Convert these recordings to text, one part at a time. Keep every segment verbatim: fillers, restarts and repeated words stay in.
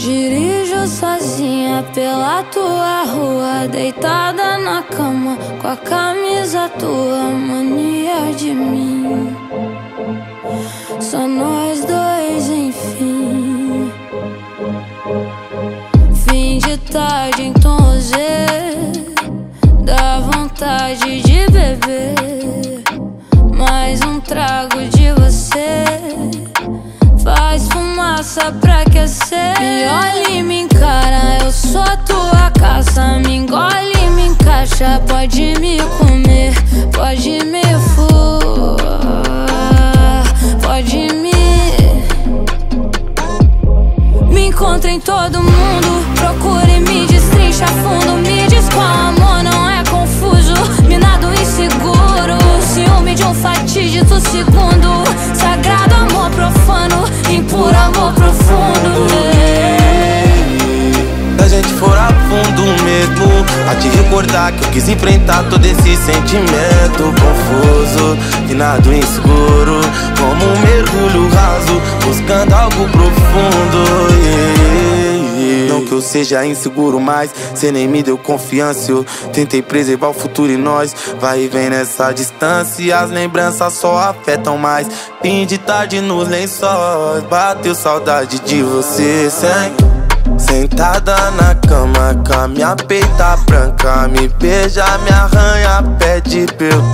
Dirijo sozinha pela tua rua, deitada na cama com a camisa tua, mania de mim. Só nós dois, enfim. Fim de tarde em tom Z, dá vontade de beber mais um trago de você. Faz fumaça pra aquecer. Me olha e me encara, eu sou a tua caça. Me engole e me encaixa. Pode me comer, pode me furar, pode me... Me encontra em todo mundo, procura e me destrincha fundo. Me diz qual amor não é confuso, minado inseguro. Ciúme de um fatídico segundo, sagrado amor profano, impuro amor profundo. Se a gente for a fundo mesmo, a te recordar que eu quis enfrentar todo esse sentimento confuso, finado inseguro, como um mergulho raso, buscando algo profundo. Yeah. Não que eu seja inseguro, mas cê nem me deu confiança. Eu tentei preservar o futuro em nós, vai e vem nessa distância, e as lembranças só afetam mais. Fim de tarde nos lençóis, bateu saudade de você sem... Sentada na cama com a minha peita branca, me beija, me arranha, pede pra eu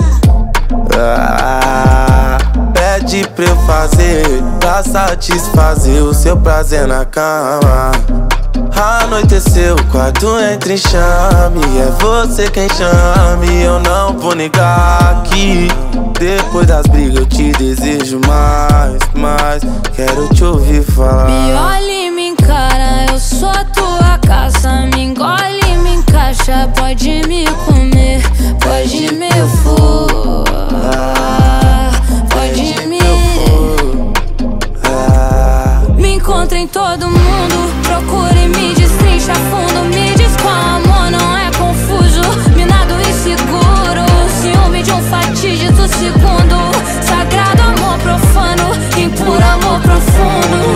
ah, pede pra eu fazer, pra satisfazer o seu prazer na cama. Anoiteceu, o quarto entra em chame, é você quem chame, eu não vou negar que depois das brigas eu te desejo mais, mais, quero te ouvir falar. Me olha e me encara, eu sou a tua caça. Me engole e me encaixa, pode me comer, pode me furar, pode me... Me encontra em todo mundo, procura e me destrincha fundo. Me diz qual amor não é confuso, minado inseguro. Ciúme de um fatídico segundo, sagrado amor profano, impuro amor profundo.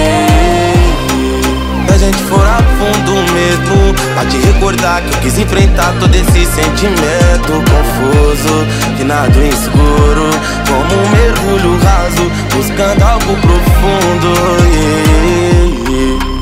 Se a gente for a fundo mesmo, pra te recordar que eu quis enfrentar todo esse sentimento confuso, finado inseguro, como um mergulho raso, buscando algo profundo. Yeah, yeah.